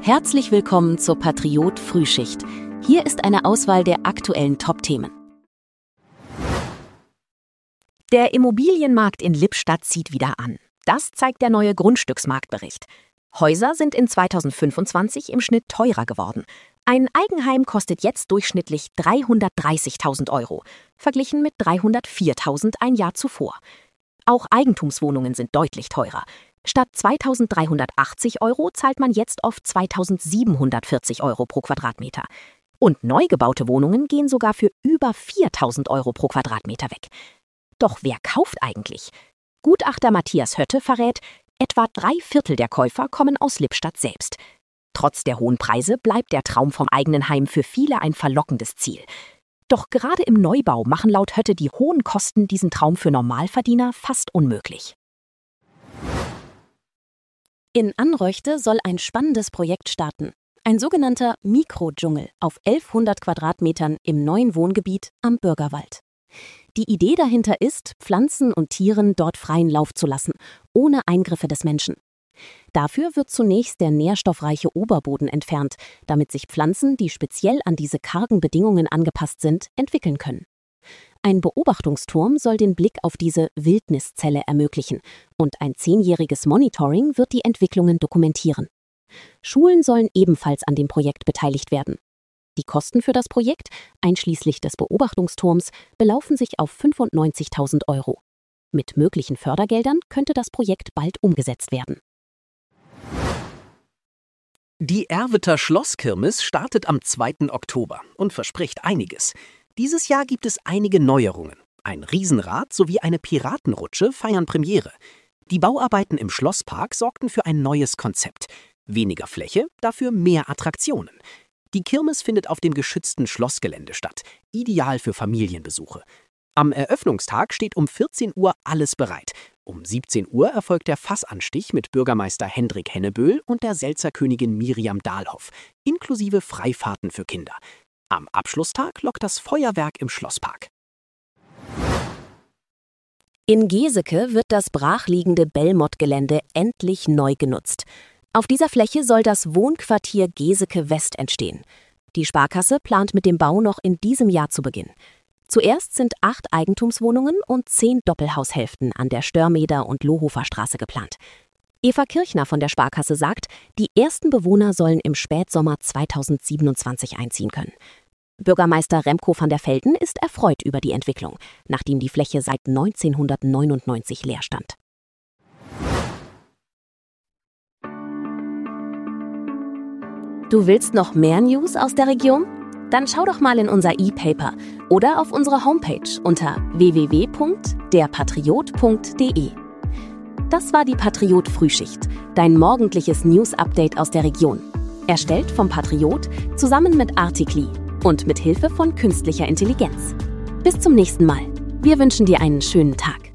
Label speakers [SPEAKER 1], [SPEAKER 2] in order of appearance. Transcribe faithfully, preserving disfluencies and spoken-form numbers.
[SPEAKER 1] Herzlich willkommen zur Patriot Frühschicht. Hier ist eine Auswahl der aktuellen Top-Themen. Der Immobilienmarkt in Lippstadt zieht wieder an. Das zeigt der neue Grundstücksmarktbericht. Häuser sind in zweitausendfünfundzwanzig im Schnitt teurer geworden. Ein Eigenheim kostet jetzt durchschnittlich dreihundertdreißigtausend Euro, verglichen mit dreihundertviertausend ein Jahr zuvor. Auch Eigentumswohnungen sind deutlich teurer. Statt zweitausenddreihundertachtzig Euro zahlt man jetzt oft zweitausendsiebenhundertvierzig Euro pro Quadratmeter. Und neu gebaute Wohnungen gehen sogar für über viertausend Euro pro Quadratmeter weg. Doch wer kauft eigentlich? Gutachter Matthias Hötte verrät, etwa drei Viertel der Käufer kommen aus Lippstadt selbst. Trotz der hohen Preise bleibt der Traum vom eigenen Heim für viele ein verlockendes Ziel. Doch gerade im Neubau machen laut Hötte die hohen Kosten diesen Traum für Normalverdiener fast unmöglich. In Anröchte soll ein spannendes Projekt starten. Ein sogenannter Mikrodschungel auf elfhundert Quadratmetern im neuen Wohngebiet am Bürgerwald. Die Idee dahinter ist, Pflanzen und Tieren dort freien Lauf zu lassen, ohne Eingriffe des Menschen. Dafür wird zunächst der nährstoffreiche Oberboden entfernt, damit sich Pflanzen, die speziell an diese kargen Bedingungen angepasst sind, entwickeln können. Ein Beobachtungsturm soll den Blick auf diese Wildniszelle ermöglichen und ein zehnjähriges Monitoring wird die Entwicklungen dokumentieren. Schulen sollen ebenfalls an dem Projekt beteiligt werden. Die Kosten für das Projekt, einschließlich des Beobachtungsturms, belaufen sich auf fünfundneunzigtausend Euro. Mit möglichen Fördergeldern könnte das Projekt bald umgesetzt werden.
[SPEAKER 2] Die Erwitter Schlosskirmes startet am zweiten Oktober und verspricht einiges. Dieses Jahr gibt es einige Neuerungen. Ein Riesenrad sowie eine Piratenrutsche feiern Premiere. Die Bauarbeiten im Schlosspark sorgten für ein neues Konzept. Weniger Fläche, dafür mehr Attraktionen. Die Kirmes findet auf dem geschützten Schlossgelände statt, ideal für Familienbesuche. Am Eröffnungstag steht um vierzehn Uhr alles bereit. Um siebzehn Uhr erfolgt der Fassanstich mit Bürgermeister Hendrik Henneböhl und der Selzerkönigin Miriam Dahlhoff, inklusive Freifahrten für Kinder. Am Abschlusstag lockt das Feuerwerk im Schlosspark.
[SPEAKER 1] In Geseke wird das brachliegende Belmont-Gelände endlich neu genutzt. Auf dieser Fläche soll das Wohnquartier Geseke West entstehen. Die Sparkasse plant mit dem Bau noch in diesem Jahr zu beginnen. Zuerst sind acht Eigentumswohnungen und zehn Doppelhaushälften an der Störmeder- und Lohofer Straße geplant. Eva Kirchner von der Sparkasse sagt, die ersten Bewohner sollen im Spätsommer zweitausendsiebenundzwanzig einziehen können. Bürgermeister Remco van der Velden ist erfreut über die Entwicklung, nachdem die Fläche seit neunzehnhundertneunundneunzig leer stand. Du willst noch mehr News aus der Region? Dann schau doch mal in unser E-Paper oder auf unsere Homepage unter w w w punkt der patriot punkt d e. Das war die Patriot Frühschicht, dein morgendliches News-Update aus der Region. Erstellt vom Patriot zusammen mit Artikli und mit Hilfe von künstlicher Intelligenz. Bis zum nächsten Mal. Wir wünschen dir einen schönen Tag.